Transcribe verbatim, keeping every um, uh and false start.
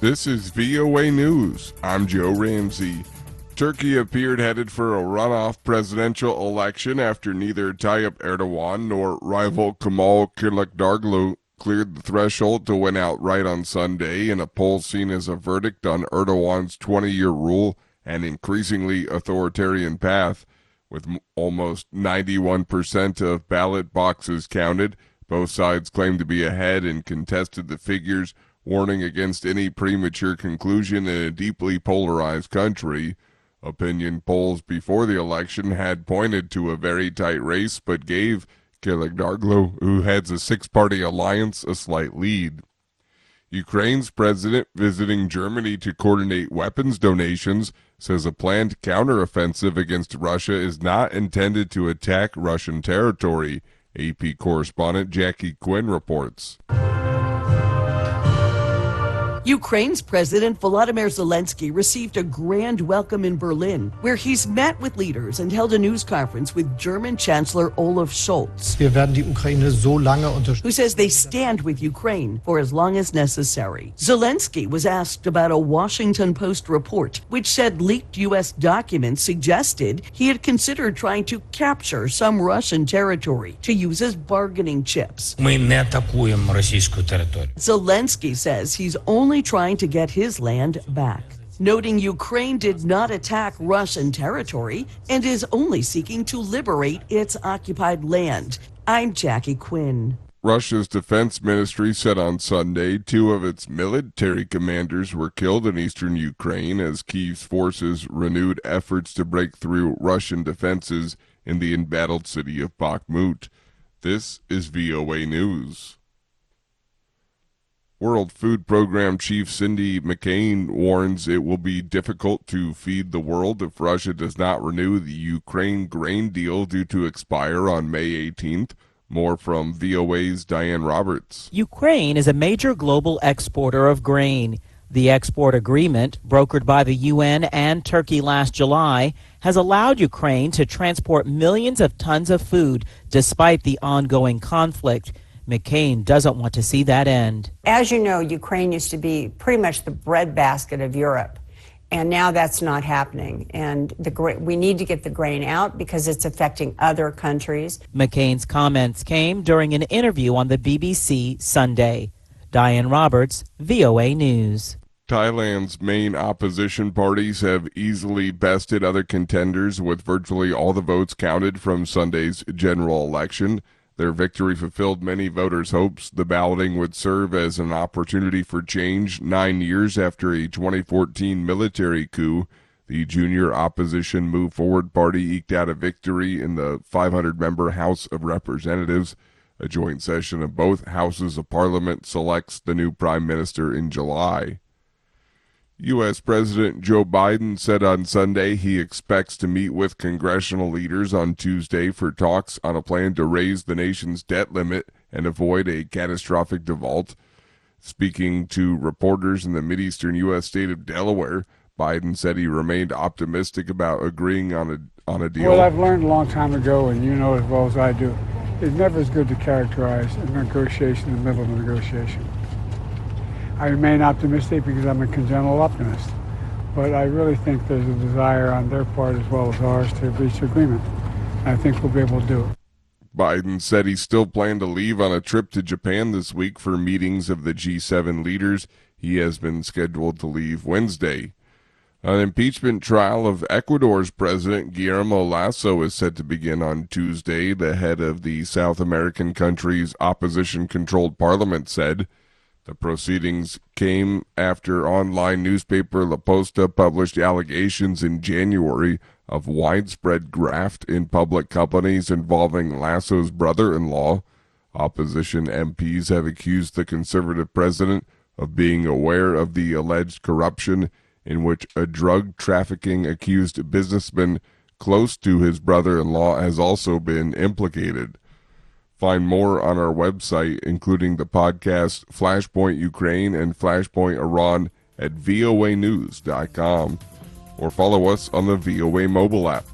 This is V O A News. I'm Joe Ramsey. Turkey appeared headed for a runoff presidential election after neither Tayyip Erdogan nor rival Kemal Kılıçdaroğlu cleared the threshold to win outright on Sunday in a poll seen as a verdict on Erdogan's twenty-year rule and increasingly authoritarian path. With m- almost ninety-one percent of ballot boxes counted, both sides claimed to be ahead and contested the figures, warning against any premature conclusion in a deeply polarized country. Opinion polls before the election had pointed to a very tight race, but gave Kılıçdaroğlu, who heads a six-party alliance, a slight lead. Ukraine's president, visiting Germany to coordinate weapons donations, says a planned counteroffensive against Russia is not intended to attack Russian territory. A P correspondent Jackie Quinn reports. Ukraine's President Volodymyr Zelensky received a grand welcome in Berlin, where he's met with leaders and held a news conference with German Chancellor Olaf Scholz, Wir werden die Ukraine so lange unterstützen, who says they stand with Ukraine for as long as necessary. Zelensky was asked about a Washington Post report, which said leaked U S documents suggested he had considered trying to capture some Russian territory to use as bargaining chips. Ми не атакуємо російську територію. Zelensky says he's only trying to get his land back, noting Ukraine did not attack Russian territory and is only seeking to liberate its occupied land. I'm Jackie Quinn. Russia's defense ministry said on Sunday two of its military commanders were killed in eastern Ukraine as Kyiv's forces renewed efforts to break through Russian defenses in the embattled city of Bakhmut. This is V O A News. World Food Program Chief Cindy McCain warns it will be difficult to feed the world if Russia does not renew the Ukraine grain deal due to expire on May eighteenth. More from V O A's Diane Roberts. Ukraine is a major global exporter of grain. The export agreement, brokered by the U N and Turkey last July, has allowed Ukraine to transport millions of tons of food despite the ongoing conflict. McCain doesn't want to see that end. As you know, Ukraine used to be pretty much the breadbasket of Europe, and now that's not happening. And the gra- we need to get the grain out because it's affecting other countries. McCain's comments came during an interview on the B B C Sunday. Diane Roberts, V O A News. Thailand's main opposition parties have easily bested other contenders with virtually all the votes counted from Sunday's general election. Their victory fulfilled many voters' hopes. The balloting would serve as an opportunity for change nine years after a twenty fourteen military coup. The junior opposition Move Forward Party eked out a victory in the five hundred member House of Representatives. A joint session of both houses of parliament selects the new prime minister in July. U S President Joe Biden said on Sunday he expects to meet with congressional leaders on Tuesday for talks on a plan to raise the nation's debt limit and avoid a catastrophic default. Speaking to reporters in the Mideastern U S state of Delaware, Biden said he remained optimistic about agreeing on a on a deal. Well, I've learned a long time ago, and you know as well as I do, it's never as good to characterize a negotiation in the middle of a negotiation. I remain optimistic because I'm a congenital optimist, but I really think there's a desire on their part as well as ours to reach agreement. I think we'll be able to do it. Biden said he still planned to leave on a trip to Japan this week for meetings of the G seven leaders. He has been scheduled to leave Wednesday. An impeachment trial of Ecuador's president Guillermo Lasso is set to begin on Tuesday, the head of the South American country's opposition-controlled parliament said. The proceedings came after online newspaper La Posta published allegations in January of widespread graft in public companies involving Lasso's brother-in-law. Opposition M Ps have accused the conservative president of being aware of the alleged corruption in which a drug trafficking accused businessman close to his brother-in-law has also been implicated. Find more on our website, including the podcast Flashpoint Ukraine and Flashpoint Iran at voa news dot com, or follow us on the V O A mobile app.